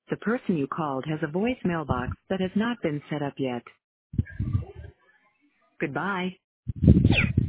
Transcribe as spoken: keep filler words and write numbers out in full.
The person you called has a voicemail box that has not been set up yet. Goodbye.